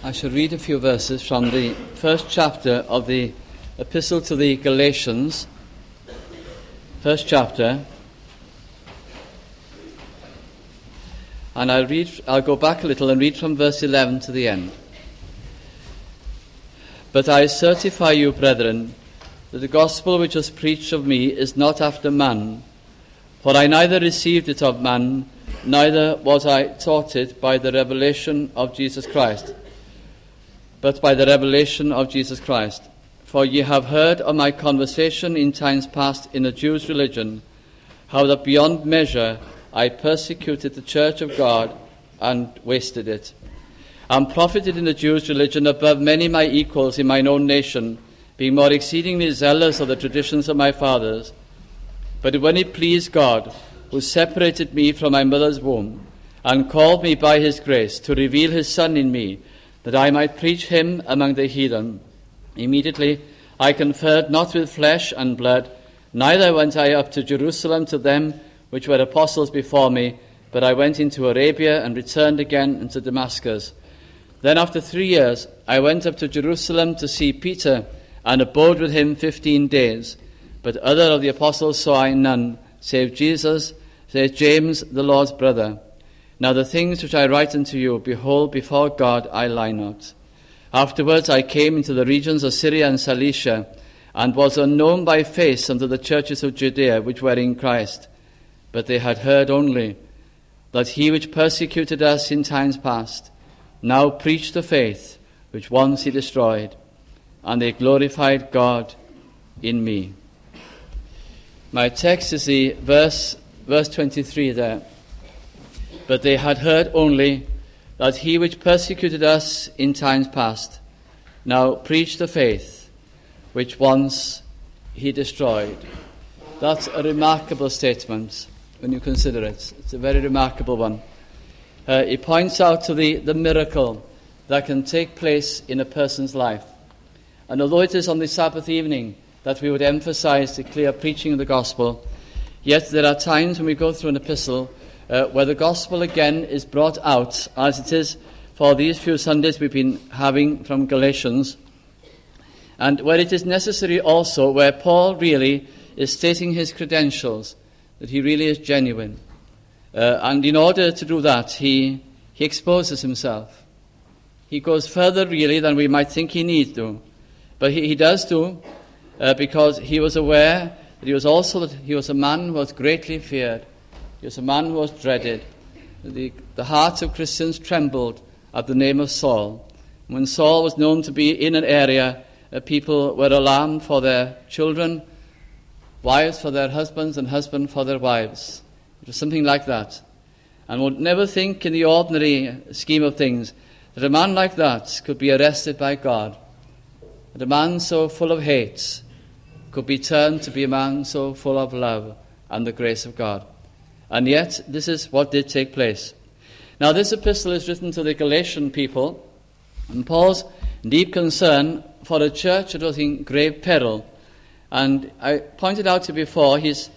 I shall read a few verses from the first chapter of the Epistle to the Galatians. First chapter. And I'll go back a little and read from verse 11 to the end. But I certify you, brethren, that the gospel which was preached of me is not after man. For I neither received it of man, neither was I taught it by the revelation of Jesus Christ, but by the revelation of Jesus Christ. For ye have heard of my conversation in times past in a Jew's religion, how that beyond measure I persecuted the church of God and wasted it, and profited in the Jews' religion above many my equals in mine own nation, being more exceedingly zealous of the traditions of my fathers. But when it pleased God, who separated me from my mother's womb, and called me by his grace to reveal his Son in me, that I might preach him among the heathen, immediately I conferred not with flesh and blood, neither went I up to Jerusalem to them which were apostles before me, but I went into Arabia and returned again into Damascus. Then after 3 years I went up to Jerusalem to see Peter, and abode with him 15 days. But other of the apostles saw I none, save James the Lord's brother. Now the things which I write unto you, behold, before God I lie not. Afterwards I came into the regions of Syria and Cilicia, and was unknown by face unto the churches of Judea which were in Christ. But they had heard only that he which persecuted us in times past now preached the faith which once he destroyed, and they glorified God in me. My text is the verse 23 there. But they had heard only that he which persecuted us in times past now preached the faith which once he destroyed. That's a remarkable statement when you consider it. It's a very remarkable one. It points out to the miracle that can take place in a person's life. And although it is on the Sabbath evening that we would emphasize the clear preaching of the gospel, yet there are times when we go through an epistle where the gospel again is brought out, as it is for these few Sundays we've been having from Galatians, and where it is necessary also, where Paul really is stating his credentials, that he really is genuine. And in order to do that, he exposes himself. He goes further really than we might think he needs to. But he does do, because he was aware that he was a man who was greatly feared. He was a man who was dreaded. The hearts of Christians trembled at the name of Saul. When Saul was known to be in an area, people were alarmed for their children, wives for their husbands, and husbands for their wives. It was something like that. And would never think in the ordinary scheme of things that a man like that could be arrested by God. That a man so full of hate could be turned to be a man so full of love and the grace of God. And yet, this is what did take place. Now, this epistle is written to the Galatian people, and Paul's deep concern for a church that was in grave peril. And I pointed out to you before, this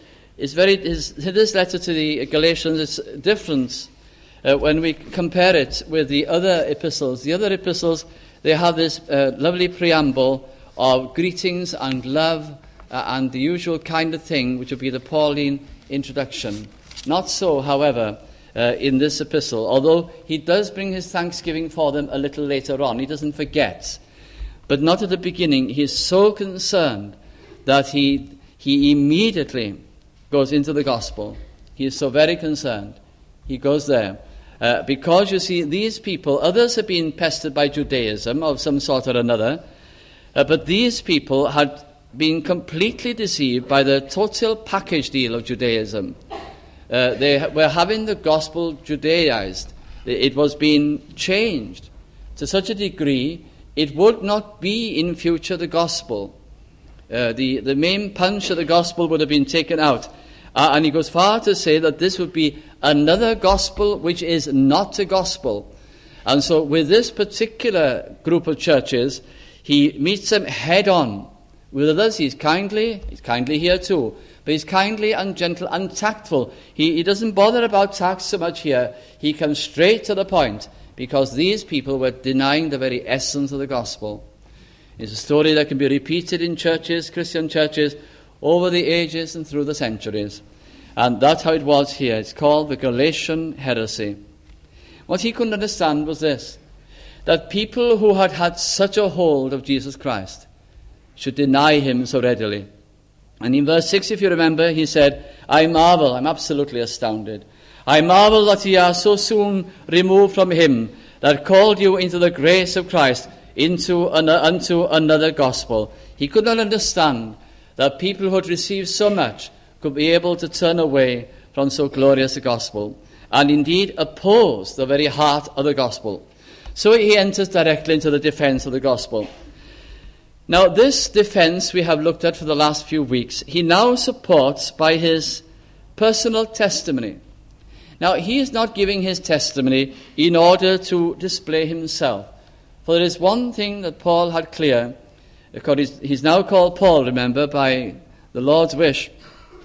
letter to the Galatians is different when we compare it with the other epistles. The other epistles, they have this lovely preamble of greetings and love and the usual kind of thing, which would be the Pauline introduction. Not so, however, in this epistle, although he does bring his thanksgiving for them a little later on. He doesn't forget. But not at the beginning. He is so concerned that he immediately goes into the gospel. He is so very concerned. He goes there. Because, you see, these people, others have been pestered by Judaism of some sort or another, but these people had been completely deceived by the total package deal of Judaism. They were having the gospel Judaized. It was being changed to such a degree it would not be in future the gospel. The main punch of the gospel would have been taken out. And he goes far to say that this would be another gospel which is not a gospel. And so with this particular group of churches, he meets them head on. With others, he's kindly here too, but he's kindly and gentle and tactful. He doesn't bother about tact so much here. He comes straight to the point. because these people were denying the very essence of the gospel. It's a story that can be repeated in churches, Christian churches, over the ages and through the centuries. And that's how it was here. It's called the Galatian heresy. What he couldn't understand was this, that people who had had such a hold of Jesus Christ should deny him so readily. And in verse 6, if you remember, he said, I marvel, I'm absolutely astounded. I marvel that ye are so soon removed from him that called you into the grace of Christ, unto another gospel. He could not understand that people who had received so much could be able to turn away from so glorious a gospel, and indeed oppose the very heart of the gospel. So he enters directly into the defense of the gospel. Now, this defense we have looked at for the last few weeks, he now supports by his personal testimony. Now, he is not giving his testimony in order to display himself. For there is one thing that Paul had clear. He's now called Paul, remember, by the Lord's wish.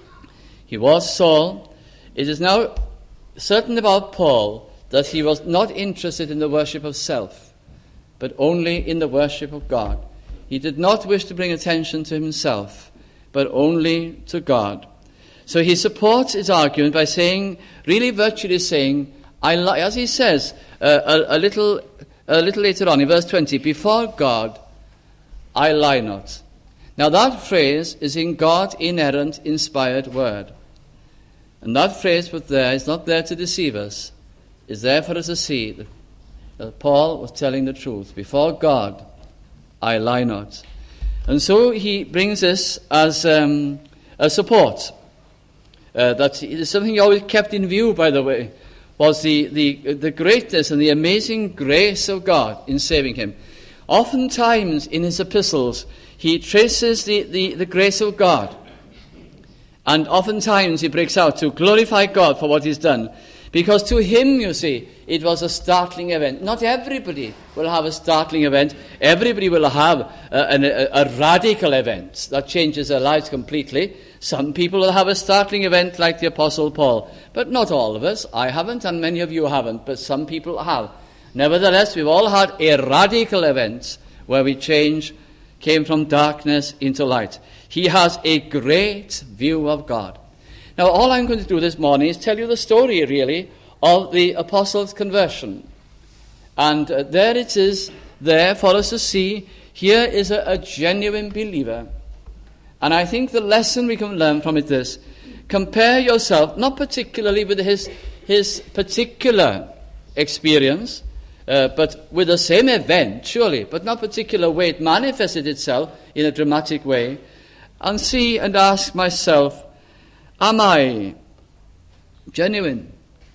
He was Saul. It is now certain about Paul that he was not interested in the worship of self, but only in the worship of God. He did not wish to bring attention to himself, but only to God. So he supports his argument by saying, really virtually saying, as he says a little later on in verse 20, before God, I lie not. Now that phrase is in God's inerrant, inspired word. And that phrase put there is not there to deceive us. It's there for us to see that Paul was telling the truth. Before God, I lie not. And so he brings this as a support. That is something he always kept in view, by the way, was the greatness and the amazing grace of God in saving him. Oftentimes in his epistles, he traces the grace of God. And oftentimes he breaks out to glorify God for what he's done. Because to him, you see, it was a startling event. Not everybody will have a startling event. Everybody will have a radical event that changes their lives completely. Some people will have a startling event like the Apostle Paul. But not all of us. I haven't, and many of you haven't. But some people have. Nevertheless, we've all had a radical event where we came from darkness into light. He has a great view of God. Now, all I'm going to do this morning is tell you the story, really, of the apostle's conversion. And there it is, there for us to see. Here is a genuine believer. And I think the lesson we can learn from it is, compare yourself, not particularly with his particular experience, but with the same event, surely, but not particular way it manifested itself in a dramatic way, and see and ask myself, am I genuine?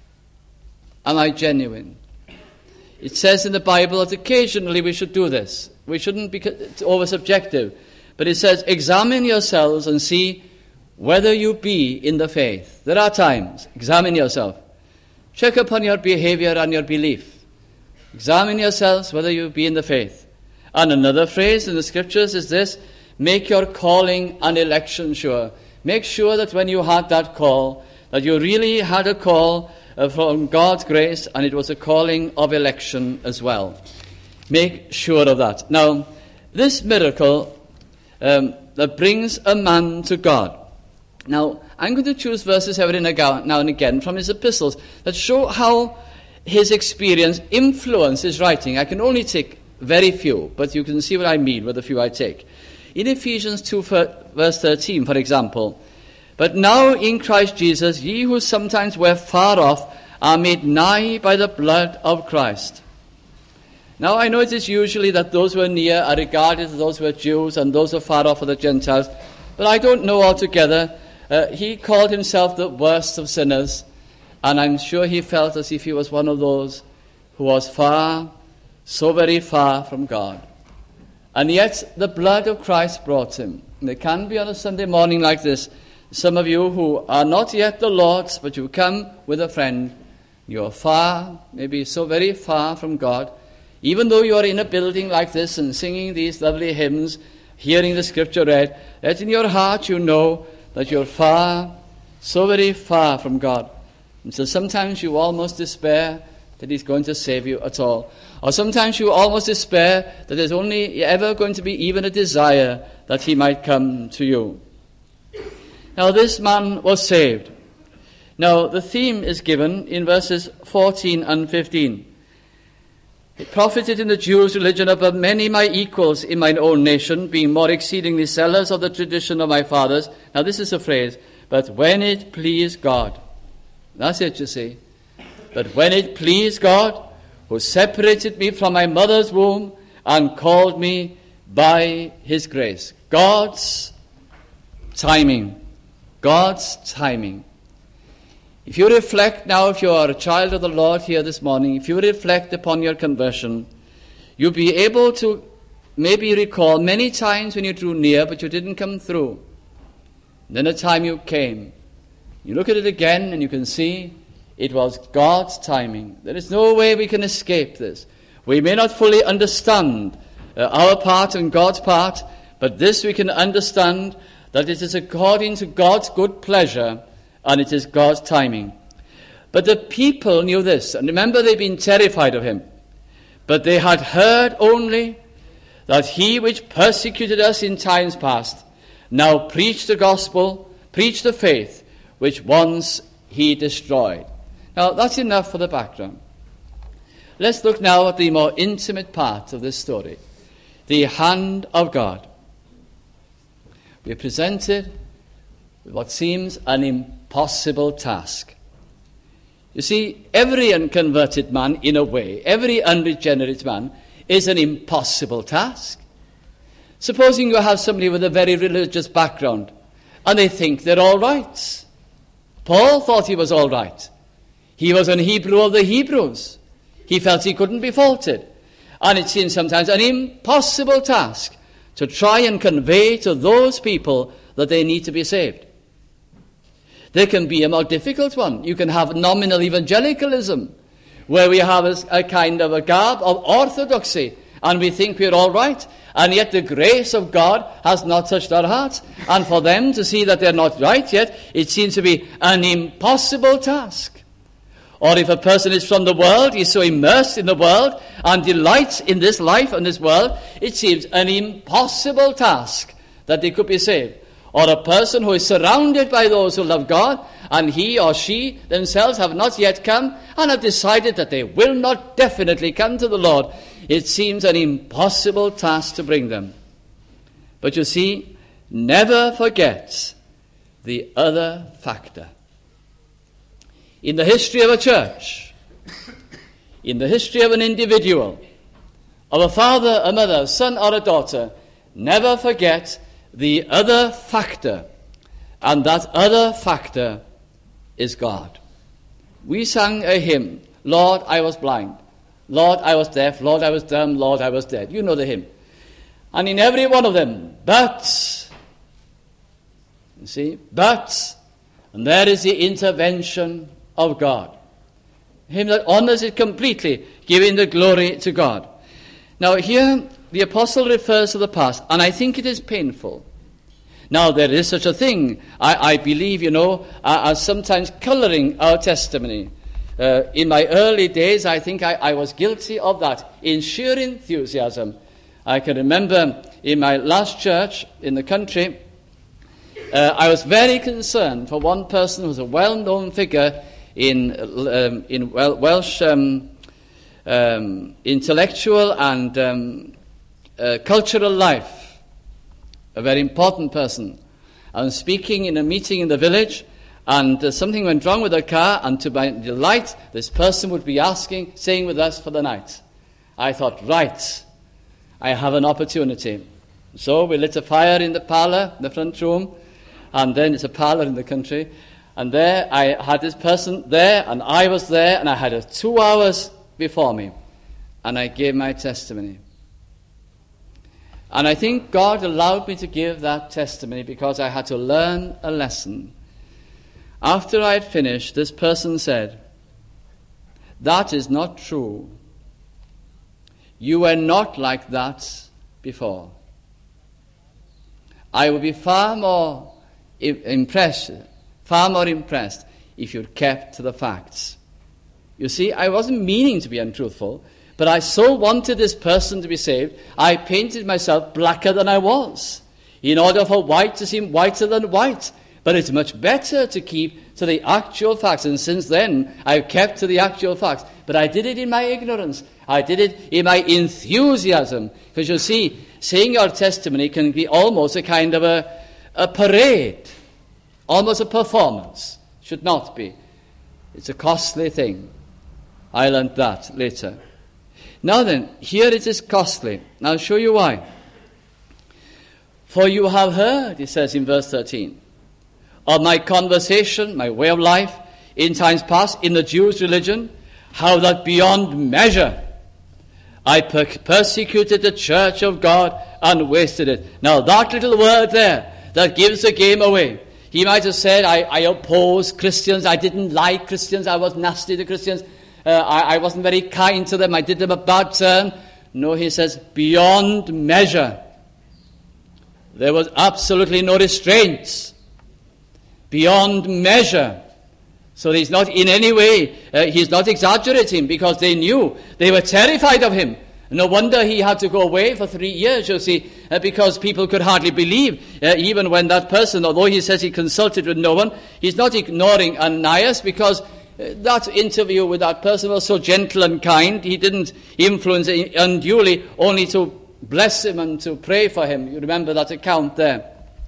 Am I genuine? It says in the Bible that occasionally we should do this. We shouldn't be over subjective. But it says, examine yourselves and see whether you be in the faith. There are times. Examine yourself. Check upon your behavior and your belief. Examine yourselves whether you be in the faith. And another phrase in the scriptures is this, make your calling and election sure. Make sure that when you had that call, that you really had a call from God's grace, and it was a calling of election as well. Make sure of that. Now, this miracle that brings a man to God. Now, I'm going to choose verses every now and again from his epistles that show how his experience influenced his writing. I can only take very few, but you can see what I mean with the few I take. In Ephesians 2, verse 13, for example, but now in Christ Jesus, ye who sometimes were far off are made nigh by the blood of Christ. Now I know it is usually that those who are near are regarded as those who are Jews and those who are far off are the Gentiles, but I don't know altogether. He called himself the worst of sinners, and I'm sure he felt as if he was one of those who was far, so very far from God. And yet the blood of Christ brought him. And it can be on a Sunday morning like this. Some of you who are not yet the Lord's, but you come with a friend. You are far, maybe so very far from God. Even though you are in a building like this and singing these lovely hymns, hearing the scripture read, yet in your heart you know that you're far, so very far from God. And so sometimes you almost despair that he's going to save you at all. Or sometimes you almost despair that there's only ever going to be even a desire that he might come to you. Now this man was saved. Now the theme is given in verses 14 and 15. It profited in the Jews' religion above many my equals in mine own nation, being more exceedingly zealous of the tradition of my fathers. Now this is a phrase, but when it pleased God. That's it, you see. But when it pleased God, who separated me from my mother's womb and called me by his grace. God's timing. God's timing. If you reflect now, if you are a child of the Lord here this morning, if you reflect upon your conversion, you'll be able to maybe recall many times when you drew near, but you didn't come through. Then a time you came. You look at it again and you can see it was God's timing. There is no way we can escape this. We may not fully understand our part and God's part, but this we can understand, that it is according to God's good pleasure and it is God's timing. But the people knew this, and remember they'd been terrified of him. But they had heard only that he which persecuted us in times past now preached the gospel, preached the faith, which once he destroyed. Now that's enough for the background. Let's look now at the more intimate part of this story. The hand of God. We are presented with what seems an impossible task. You see, every unconverted man, in a way, every unregenerate man, is an impossible task. Supposing you have somebody with a very religious background, and they think they're all right. Paul thought he was all right. He was an Hebrew of the Hebrews. He felt he couldn't be faulted. And it seems sometimes an impossible task to try and convey to those people that they need to be saved. There can be a more difficult one. You can have nominal evangelicalism, where we have a kind of a garb of orthodoxy, and we think we're all right, and yet the grace of God has not touched our hearts. And for them to see that they're not right yet, it seems to be an impossible task. Or if a person is from the world, he's so immersed in the world and delights in this life and this world, it seems an impossible task that they could be saved. Or a person who is surrounded by those who love God, and he or she themselves have not yet come and have decided that they will not definitely come to the Lord, it seems an impossible task to bring them. But you see, never forget the other factor. In the history of a church, in the history of an individual, of a father, a mother, a son or a daughter, never forget the other factor, and that other factor is God. We sang a hymn, Lord, I was blind, Lord, I was deaf, Lord, I was dumb, Lord, I was dead. You know the hymn. And in every one of them, but, you see, but, and there is the intervention of God. Him that honors it completely, giving the glory to God. Now here, the apostle refers to the past, and I think it is painful. Now, there is such a thing, I believe, as sometimes coloring our testimony. In my early days, I think I was guilty of that, in sheer enthusiasm. I can remember in my last church in the country, I was very concerned for one person who was a well-known figure in Welsh intellectual and cultural life, a very important person. I was speaking in a meeting in the village, and something went wrong with the car, and to my delight, this person would be staying with us for the night. I thought, right, I have an opportunity. So we lit a fire in the parlour, the front room, and then it's a parlour in the country, and there I had this person there, and I was there, and I had 2 hours before me, and I gave my testimony. And I think God allowed me to give that testimony because I had to learn a lesson. After I had finished, this person said, "That is not true. You were not like that before. I would be far more impressed if you'd kept to the facts." You see, I wasn't meaning to be untruthful, but I so wanted this person to be saved, I painted myself blacker than I was, in order for white to seem whiter than white. But it's much better to keep to the actual facts, and since then I've kept to the actual facts. But I did it in my ignorance. I did it in my enthusiasm. Because you see, saying your testimony can be almost a kind of a parade, almost a performance. Should not be. It's a costly thing. I learned that later. Now then, here it is costly. I'll show you why. For you have heard, he says in verse 13, of my conversation, my way of life, in times past, in the Jews' religion, how that beyond measure I persecuted the church of God and wasted it. Now that little word there, that gives the game away. He might have said, I opposed Christians, I didn't like Christians, I was nasty to Christians, I wasn't very kind to them, I did them a bad turn. No, he says, beyond measure. There was absolutely no restraints. Beyond measure. So he's not in any way, he's not exaggerating, because they knew, they were terrified of him. No wonder he had to go away for 3 years, you see, because people could hardly believe, even when that person, although he says he consulted with no one, he's not ignoring Ananias, because that interview with that person was so gentle and kind, he didn't influence unduly, only to bless him and to pray for him. You remember that account there.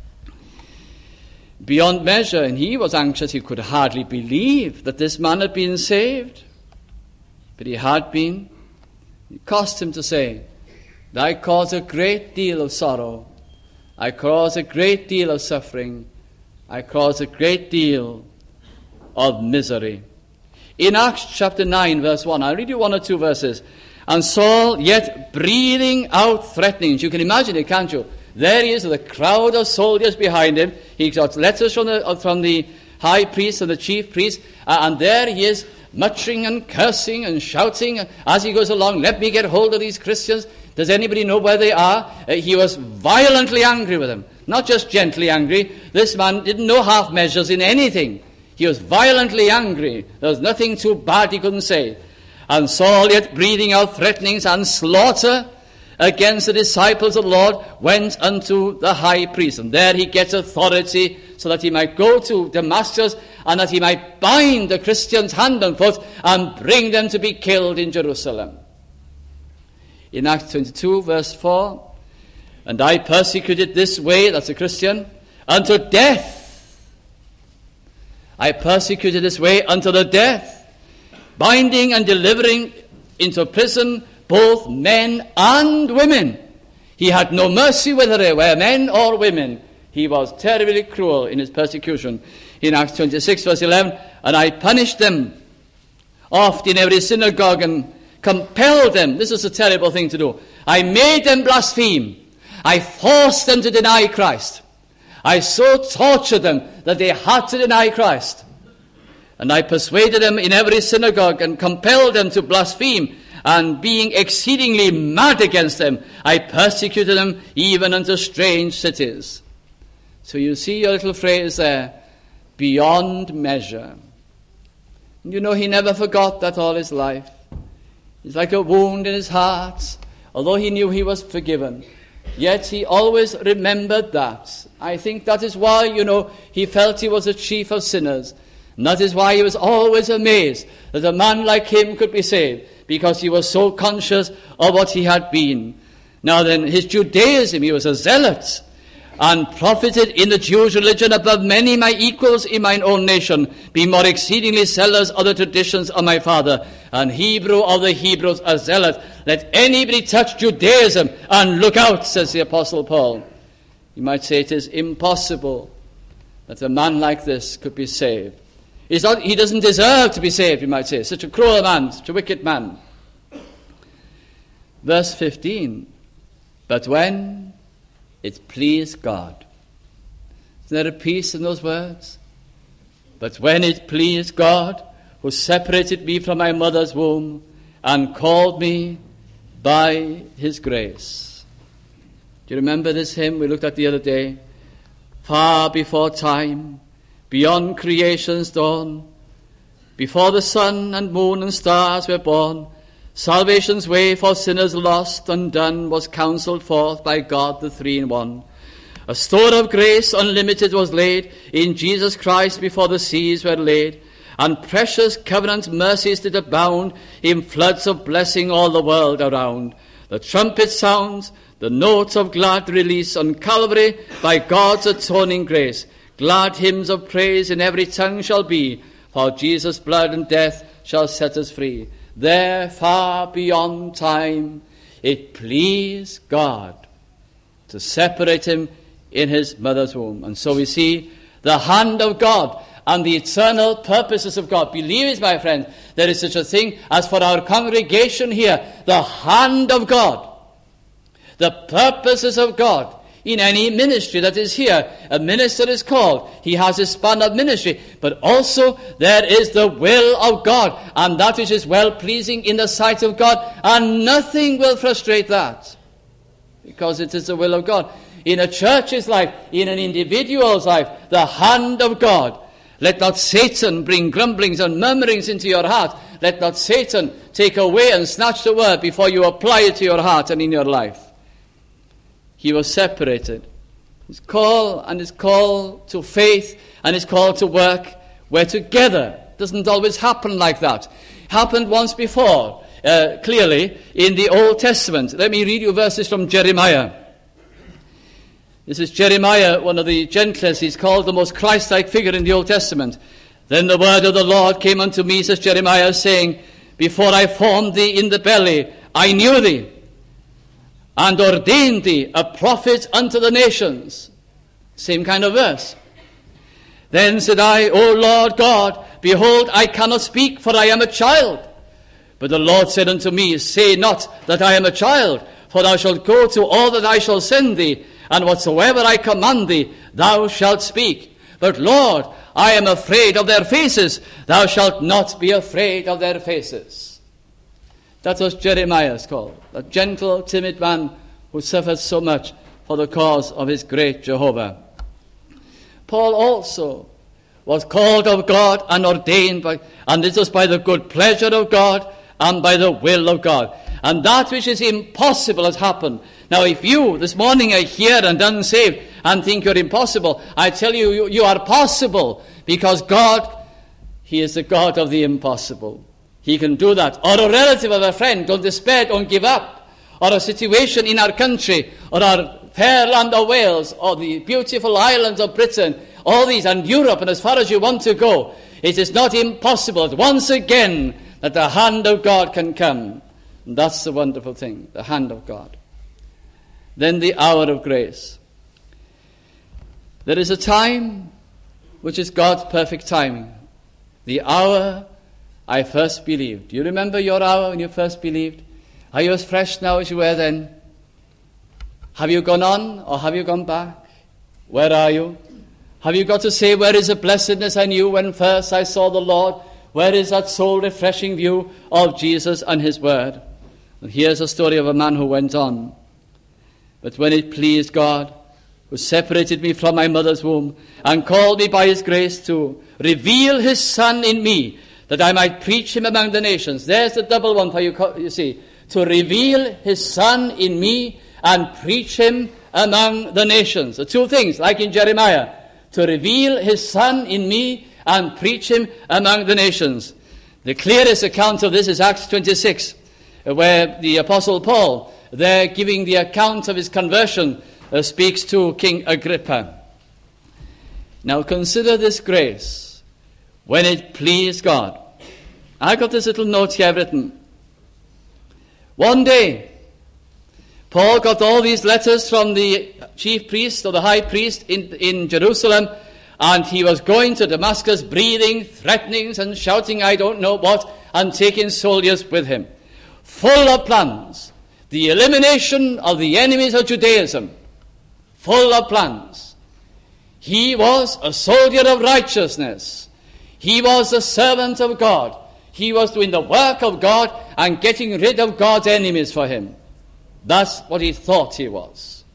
Beyond measure, and he was anxious. He could hardly believe that this man had been saved. But he had been. It cost him to say, I caused a great deal of sorrow. I caused a great deal of suffering. I caused a great deal of misery. In Acts chapter 9, verse 1, I'll read you 1 or 2 verses. And Saul, yet breathing out threatenings. You can imagine it, can't you? There he is with a crowd of soldiers behind him. He got letters from the high priest and the chief priest. And there he is muttering and cursing and shouting as he goes along. Let me get hold of these Christians. Does anybody know where they are? He was violently angry with them. Not just gently angry. This man didn't know half measures in anything. He was violently angry. There was nothing too bad he couldn't say. And Saul, yet breathing out threatenings and slaughter against the disciples of the Lord, went unto the high priest. And there he gets authority so that he might go to Damascus and that he might bind the Christians hand and foot and bring them to be killed in Jerusalem. In Acts 22, verse 4, and I persecuted this way, that's a Christian, unto death. I persecuted this way unto the death, binding and delivering into prison both men and women. He had no mercy whether they were men or women. He was terribly cruel in his persecution. In Acts 26, verse 11, and I punished them oft in every synagogue and compelled them. This is a terrible thing to do. I made them blaspheme. I forced them to deny Christ. I so tortured them that they had to deny Christ. And I persuaded them in every synagogue and compelled them to blaspheme. And being exceedingly mad against them, I persecuted them even unto strange cities. So you see your little phrase there, beyond measure. You know, he never forgot that all his life. It's like a wound in his heart. Although he knew he was forgiven, yet he always remembered that. I think that is why, he felt he was the chief of sinners. And that is why he was always amazed that a man like him could be saved, because he was so conscious of what he had been. Now then, his Judaism, he was a zealot, and profited in the Jewish religion above many my equals in mine own nation, being more exceedingly zealous of the traditions of my father, and Hebrew of the Hebrews a zealot. Let anybody touch Judaism and look out, says the Apostle Paul. You might say it is impossible that a man like this could be saved. He doesn't deserve to be saved, you might say. Such a cruel man, such a wicked man. Verse 15, but when it pleased God. Isn't there a peace in those words? But when it pleased God, who separated me from my mother's womb and called me by his grace. Do you remember this hymn we looked at the other day? Far before time, beyond creation's dawn, Before the sun and moon and stars were born, salvation's way for sinners lost, undone, was counselled forth by God the Three-in-One. A store of grace unlimited was laid in Jesus Christ before the seas were laid, and precious covenant mercies did abound in floods of blessing all the world around. The trumpet sounds, the notes of glad release on Calvary by God's atoning grace. Glad hymns of praise in every tongue shall be, for Jesus' blood and death shall set us free. There, far beyond time, it pleased God to separate him in his mother's womb. And so we see the hand of God and the eternal purposes of God. Believe it, my friend, there is such a thing as for our congregation here, the hand of God, the purposes of God in any ministry that is here. A minister is called. He has a span of ministry. But also there is the will of God, and that which is well-pleasing in the sight of God, and nothing will frustrate that, because it is the will of God. In a church's life, in an individual's life, the hand of God. Let not Satan bring grumblings and murmurings into your heart. Let not Satan take away and snatch the word before you apply it to your heart and in your life. He was separated. His call and his call to faith and his call to work were together. It doesn't always happen like that. It happened once before, clearly, in the Old Testament. Let me read you verses from Jeremiah. This is Jeremiah, one of the gentlest. He's called the most Christ-like figure in the Old Testament. Then the word of the Lord came unto me, says Jeremiah, saying, Before I formed thee in the belly, I knew thee, and ordained thee a prophet unto the nations. Same kind of verse. Then said I, O Lord God, behold, I cannot speak, for I am a child. But the Lord said unto me, Say not that I am a child, for thou shalt go to all that I shall send thee, and whatsoever I command thee, thou shalt speak. But Lord, I am afraid of their faces. Thou shalt not be afraid of their faces. That was Jeremiah's call, a gentle, timid man who suffered so much for the cause of his great Jehovah. Paul also was called of God and ordained, and this was by the good pleasure of God and by the will of God. And that which is impossible has happened. Now, if you this morning are here and unsaved and think you're impossible, I tell you, you are possible, because God, He is the God of the impossible. He can do that. Or a relative of a friend, don't despair, don't give up. Or a situation in our country, or our fair land of Wales, or the beautiful islands of Britain, all these, and Europe, and as far as you want to go. It is not impossible, once again, that the hand of God can come. And that's the wonderful thing, the hand of God. Then the hour of grace. There is a time which is God's perfect timing. The hour I first believed. Do you remember your hour when you first believed? Are you as fresh now as you were then? Have you gone on or have you gone back? Where are you? Have you got to say, where is the blessedness I knew when first I saw the Lord? Where is that soul-refreshing view of Jesus and His Word? And here's a story of a man who went on. But when it pleased God, who separated me from my mother's womb, and called me by His grace to reveal His Son in me, that I might preach Him among the nations. There's the double one for you, you see. To reveal His Son in me and preach Him among the nations. The two things, like in Jeremiah. To reveal His Son in me and preach Him among the nations. The clearest account of this is Acts 26, where the Apostle Paul, there giving the account of his conversion, speaks to King Agrippa. Now consider this grace, when it pleased God. I got this little note here written. One day, Paul got all these letters from the chief priest or the high priest in Jerusalem, and he was going to Damascus, breathing threatenings and shouting I don't know what, and taking soldiers with him. Full of plans. The elimination of the enemies of Judaism. Full of plans. He was a soldier of righteousness. He was a servant of God. He was doing the work of God and getting rid of God's enemies for him. That's what he thought he was.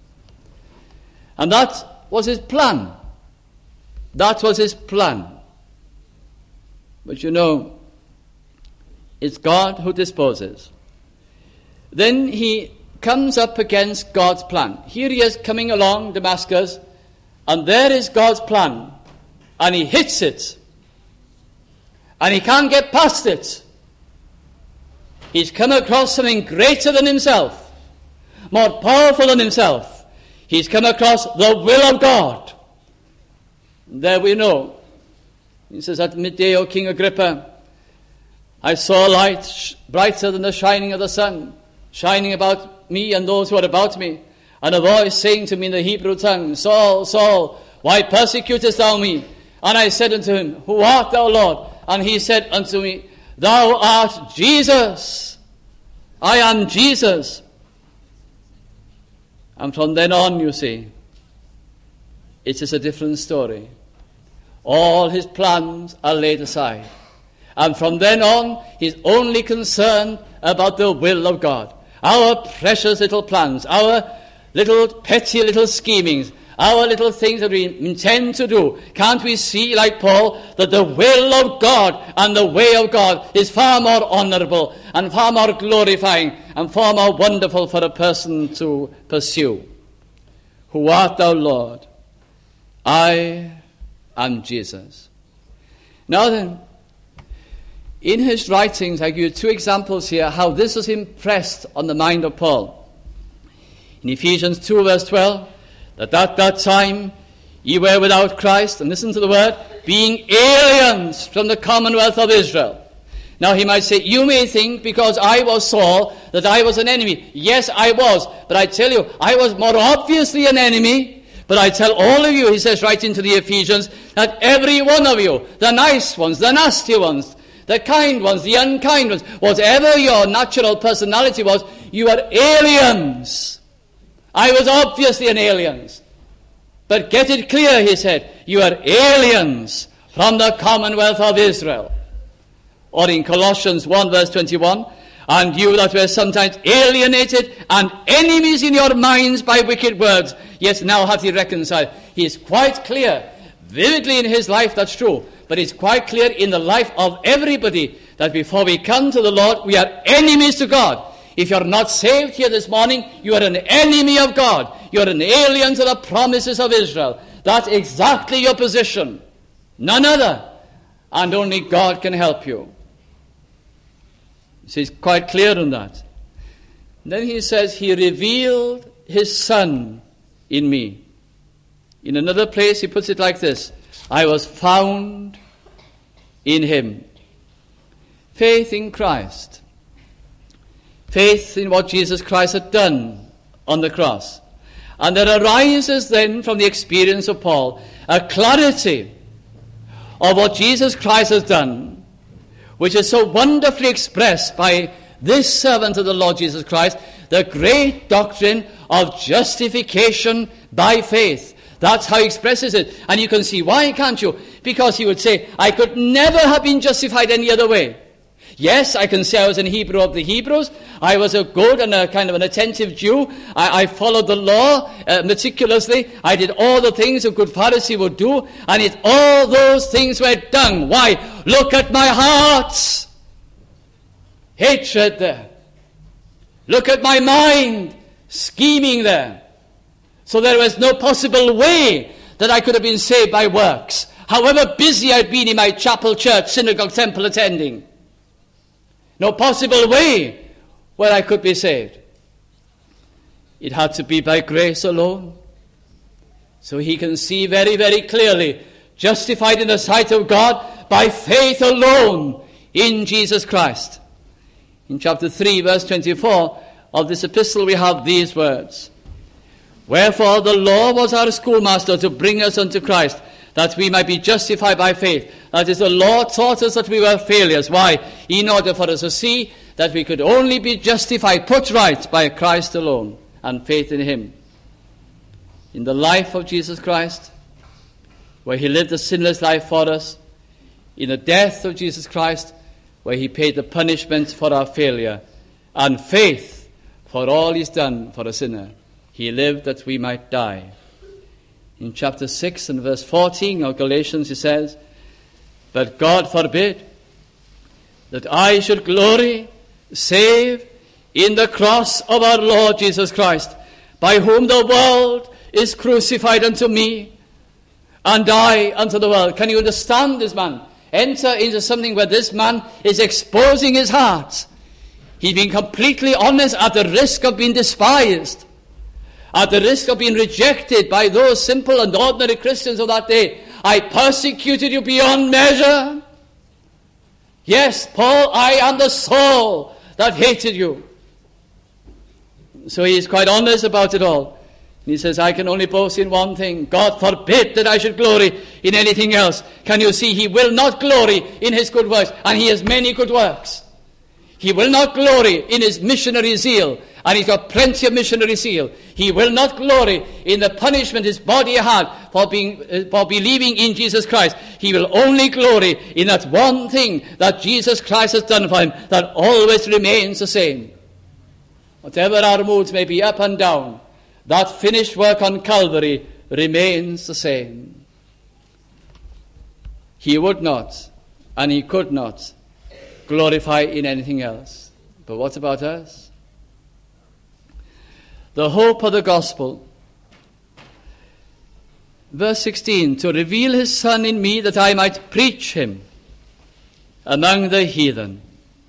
And that was his plan. That was his plan. But you know, it's God who disposes. Then he comes up against God's plan. Here he is coming along Damascus, and there is God's plan, and he hits it, and he can't get past it. He's come across something greater than himself, more powerful than himself. He's come across the will of God. There we know. He says, at midday, O King Agrippa, I saw a light brighter than the shining of the sun, shining about me and those who are about me, and a voice saying to me in the Hebrew tongue, Saul, Saul, why persecutest thou me? And I said unto him, Who art thou, Lord? And he said unto me, Thou art Jesus. I am Jesus. And from then on, you see, it is a different story. All his plans are laid aside. And from then on, he's only concerned about the will of God. Our precious little plans, our little petty little schemings, our little things that we intend to do. Can't we see, like Paul, that the will of God and the way of God is far more honorable and far more glorifying and far more wonderful for a person to pursue? Who art thou, Lord? I am Jesus. Now then, in his writings, I give you two examples here how this was impressed on the mind of Paul. In Ephesians 2 verse 12, that at that time ye were without Christ, and listen to the word, being aliens from the commonwealth of Israel. Now he might say, you may think because I was Saul that I was an enemy. Yes, I was. But I tell you, I was more obviously an enemy. But I tell all of you, he says right into the Ephesians, that every one of you, the nice ones, the nasty ones, the kind ones, the unkind ones, whatever your natural personality was, you are aliens. I was obviously an alien. But get it clear, he said, you are aliens from the commonwealth of Israel. Or in Colossians 1 verse 21, and you that were sometimes alienated and enemies in your minds by wicked words, yet now hath he reconciled. He is quite clear, vividly in his life, that's true, but it's quite clear in the life of everybody that before we come to the Lord, we are enemies to God. If you're not saved here this morning, you are an enemy of God. You're an alien to the promises of Israel. That's exactly your position. None other. And only God can help you. So he's quite clear on that. Then he says, he revealed his Son in me. In another place he puts it like this, I was found in him. Faith in Christ. Faith in what Jesus Christ had done on the cross. And there arises then from the experience of Paul a clarity of what Jesus Christ has done, which is so wonderfully expressed by this servant of the Lord Jesus Christ, the great doctrine of justification by faith. That's how he expresses it. And you can see why, can't you? Because he would say, I could never have been justified any other way. Yes, I can say I was an Hebrew of the Hebrews. I was a good and a kind of an attentive Jew. I followed the law meticulously. I did all the things a good Pharisee would do. And yet all those things were done. Why? Look at my heart. Hatred there. Look at my mind. Scheming there. So there was no possible way that I could have been saved by works. However busy I'd been in my chapel, church, synagogue, temple attending. No possible way where I could be saved. It had to be by grace alone. So he can see very, very clearly, justified in the sight of God by faith alone in Jesus Christ. In chapter 3, verse 24 of this epistle, we have these words. Wherefore the law was our schoolmaster to bring us unto Christ, that we might be justified by faith. That is, the law taught us that we were failures. Why? In order for us to see that we could only be justified, put right by Christ alone, and faith in him. In the life of Jesus Christ, where he lived a sinless life for us, in the death of Jesus Christ, where he paid the punishment for our failure, and faith for all he's done for a sinner. He lived that we might die. In chapter 6 and verse 14 of Galatians, he says, but God forbid, that I should glory, save in the cross of our Lord Jesus Christ, by whom the world is crucified unto me, and I unto the world. Can you understand this man? Enter into something where this man is exposing his heart. He's being completely honest at the risk of being despised, at the risk of being rejected by those simple and ordinary Christians of that day. I persecuted you beyond measure. Yes, Paul, I am the Saul that hated you. So he is quite honest about it all. And he says, I can only boast in one thing. God forbid that I should glory in anything else. Can you see? He will not glory in his good works, and he has many good works. He will not glory in his missionary zeal, and he's got plenty of missionary zeal. He will not glory in the punishment his body had for believing in Jesus Christ. He will only glory in that one thing that Jesus Christ has done for him, that always remains the same. Whatever our moods may be up and down, that finished work on Calvary remains the same. He would not, and he could not, glorify in anything else. But what about us? The hope of the gospel. Verse 16, to reveal his Son in me, that I might preach him among the heathen.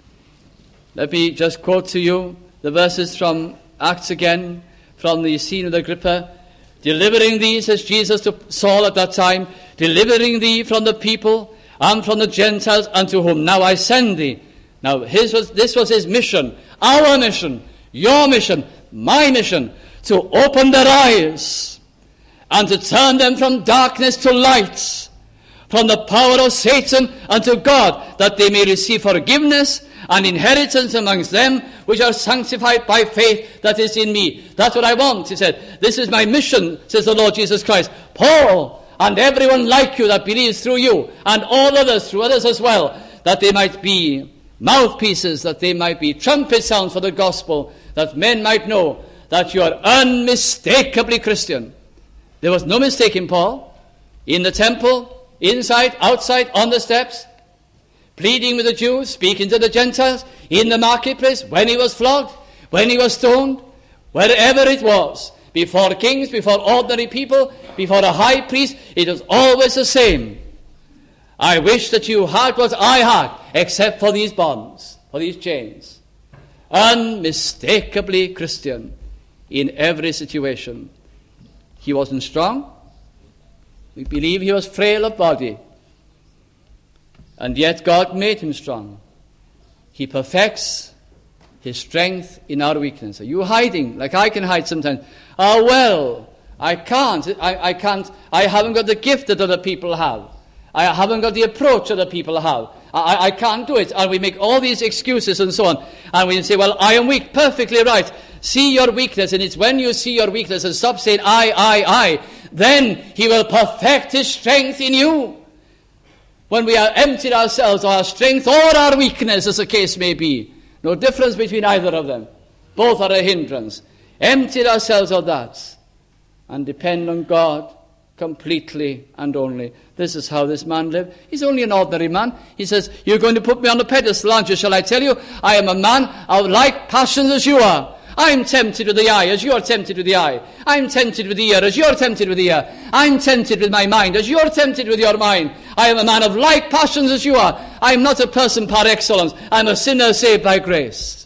Let me just quote to you the verses from Acts again, from the scene of Agrippa. Delivering thee, says Jesus to Saul at that time, delivering thee from the people and from the Gentiles, unto whom now I send thee. Now this was his mission, our mission, your mission, my mission, to open their eyes and to turn them from darkness to light, from the power of Satan unto God, that they may receive forgiveness and inheritance amongst them which are sanctified by faith that is in me. That's what I want, he said. This is my mission, says the Lord Jesus Christ. Paul, and everyone like you that believes through you, and all others through others as well, that they might be mouthpieces, that they might be trumpet sounds for the gospel, that men might know that you are unmistakably Christian. There was no mistake in Paul. In the temple, inside, outside, on the steps, pleading with the Jews, speaking to the Gentiles, in the marketplace, when he was flogged, when he was stoned, wherever it was, before kings, before ordinary people, before a high priest, it was always the same. I wish that you had what I had, except for these bonds, for these chains. Unmistakably Christian in every situation. He wasn't strong. We believe he was frail of body. And yet God made him strong. He perfects his strength in our weakness. Are you hiding like I can hide sometimes? Oh, well, I can't. I can't. I haven't got the gift that other people have. I haven't got the approach other people have. I can't do it. And we make all these excuses and so on. And we say, well, I am weak. Perfectly right. See your weakness. And it's when you see your weakness and stop saying, I, then he will perfect his strength in you. When we are emptied ourselves of our strength or our weakness, as the case may be. No difference between either of them. Both are a hindrance. Emptied ourselves of that and depend on God completely and only. This is how this man lived. He's only an ordinary man. He says, you're going to put me on the pedestal, aren't you? Shall I tell you? I am a man of like passions as you are. I'm tempted with the eye as you're tempted with the eye. I'm tempted with the ear as you're tempted with the ear. I'm tempted with my mind as you're tempted with your mind. I am a man of like passions as you are. I'm not a person par excellence. I'm a sinner saved by grace.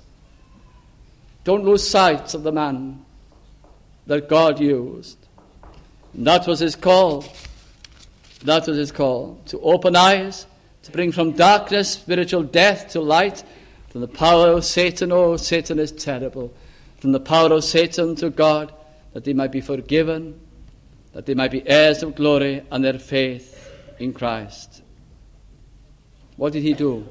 Don't lose sight of the man that God used. And that was his call. That was his call. To open eyes, to bring from darkness, spiritual death to light, from the power of Satan. Oh, Satan is terrible. From the power of Satan to God, that they might be forgiven, that they might be heirs of glory and their faith in Christ. What did he do?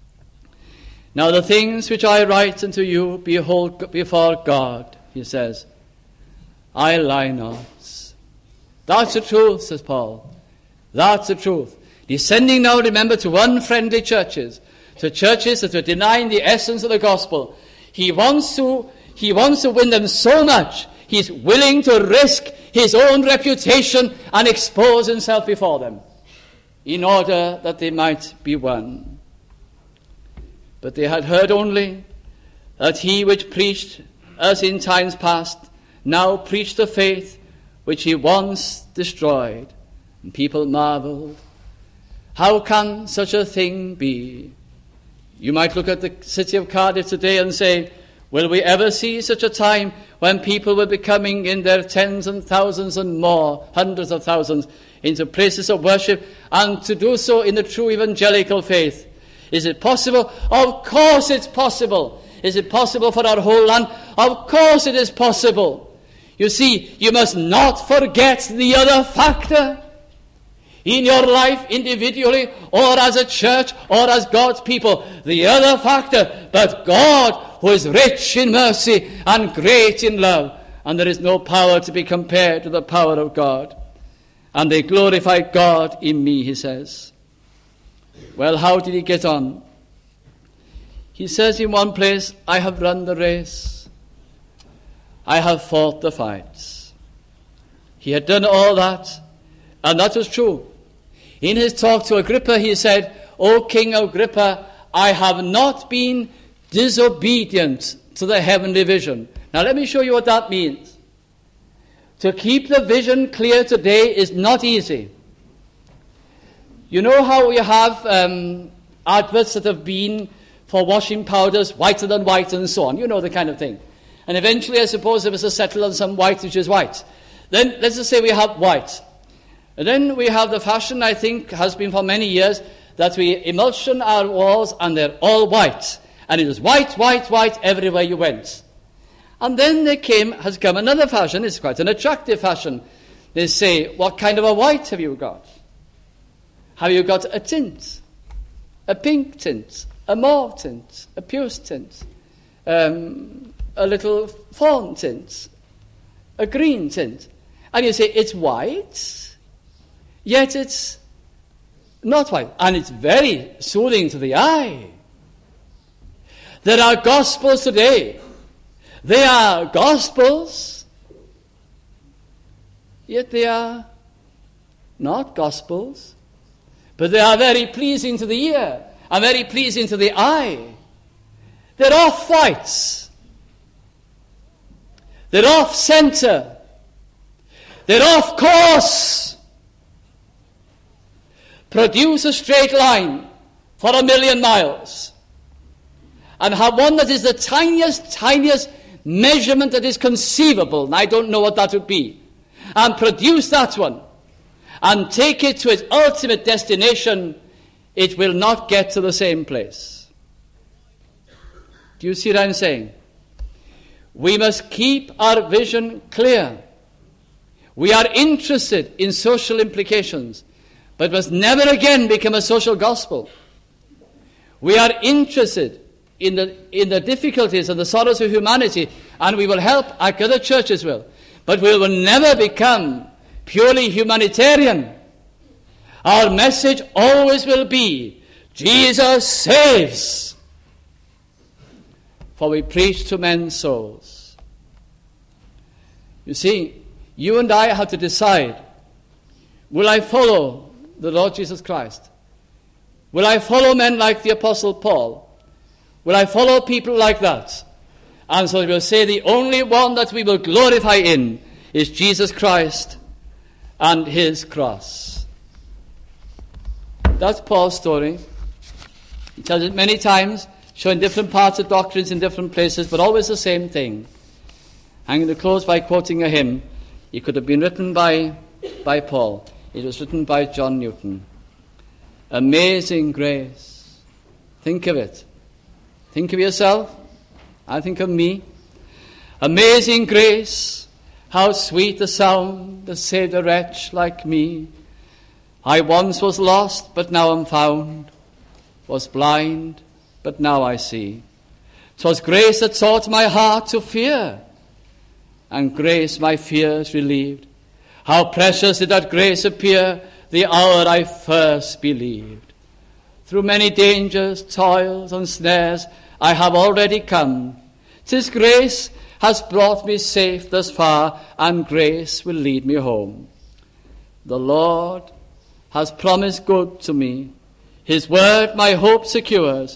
Now the things which I write unto you, behold before God, he says, I lie not. That's the truth, says Paul. That's the truth. Descending now, remember, to unfriendly churches, to churches that are denying the essence of the gospel. He wants to win them so much, he's willing to risk his own reputation and expose himself before them in order that they might be won. But they had heard only that he which preached as in times past now preached the faith which he once destroyed. And people marveled, how can such a thing be? You might look at the city of Cardiff today and say, will we ever see such a time when people will be coming in their tens and thousands and more, hundreds of thousands, into places of worship, and to do so in the true evangelical faith? Is it possible? Of course it's possible. Is it possible for our whole land? Of course it is possible. You see, you must not forget the other factor. In your life, individually, or as a church, or as God's people, the other factor, but God, who is rich in mercy and great in love, and there is no power to be compared to the power of God. And they glorified God in me, he says. Well, how did he get on? He says in one place, I have run the race. I have fought the fights. He had done all that, and that was true. In his talk to Agrippa, he said, O King Agrippa, I have not been disobedient to the heavenly vision. Now let me show you what that means. To keep the vision clear today is not easy. You know how we have adverts that have been for washing powders, whiter than white and so on. You know the kind of thing. And eventually, I suppose, there was a settle on some white which is white. Then let's just say we have white. And then we have the fashion, I think, has been for many years, that we emulsion our walls and they're all white. And it is white, white, white everywhere you went. And then has come another fashion. It's quite an attractive fashion. They say, what kind of a white have you got? Have you got a tint? A pink tint? A mauve tint? A puce tint? A little fawn tint? A green tint? And you say, it's white, yet it's not white. And it's very soothing to the eye. There are gospels today. They are gospels, yet they are not gospels. But they are very pleasing to the ear and very pleasing to the eye. They're off whites. They're off center. They're off course. Produce a straight line for 1,000,000 miles and have one that is the tiniest measurement that is conceivable, and I don't know what that would be, and produce that one and take it to its ultimate destination, it will not get to the same place. Do you see what I'm saying? We must keep our vision clear. We are interested in social implications, but must never again become a social gospel. We are interested in the difficulties and the sorrows of humanity, and we will help, like other churches will. But we will never become purely humanitarian. Our message always will be, Jesus saves. For we preach to men's souls. You see, you and I have to decide, will I follow the Lord Jesus Christ? Will I follow men like the Apostle Paul? Will I follow people like that? And so we'll say the only one that we will glorify in is Jesus Christ and his cross. That's Paul's story. He tells it many times, showing different parts of doctrines in different places, but always the same thing. I'm going to close by quoting a hymn. It could have been written by Paul. It was written by John Newton. Amazing grace. Think of it. Think of yourself. I think of me. Amazing grace. How sweet the sound that saved a wretch like me. I once was lost, but now am found. Was blind, but now I see. 'Twas grace that taught my heart to fear, and grace my fears relieved. How precious did that grace appear the hour I first believed. Through many dangers, toils, and snares I have already come. 'Tis grace has brought me safe thus far, and grace will lead me home. The Lord has promised good to me. His word my hope secures.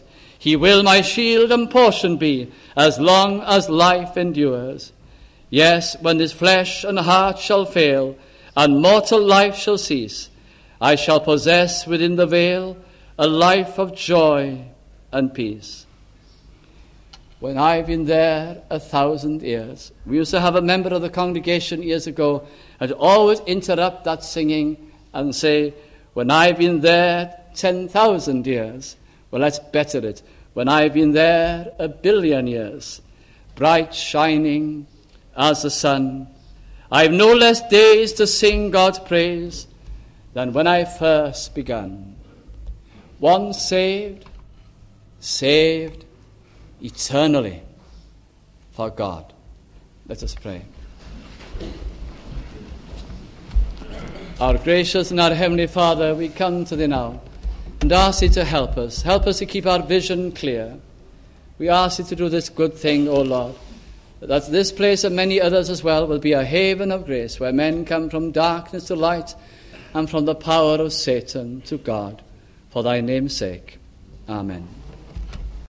He will my shield and portion be, as long as life endures. Yes, when this flesh and heart shall fail, and mortal life shall cease, I shall possess within the veil a life of joy and peace. When I've been there 1,000 years, we used to have a member of the congregation years ago and always interrupt that singing and say, when I've been there 10,000 years, well, let's better it. When I've been there 1 billion years, bright shining as the sun, I've no less days to sing God's praise than when I first began. Once saved, saved eternally for God. Let us pray. Our gracious and our heavenly Father, we come to thee now and ask thee to help us. Help us to keep our vision clear. We ask thee to do this good thing, O Lord, that this place and many others as well will be a haven of grace where men come from darkness to light and from the power of Satan to God. For thy name's sake. Amen.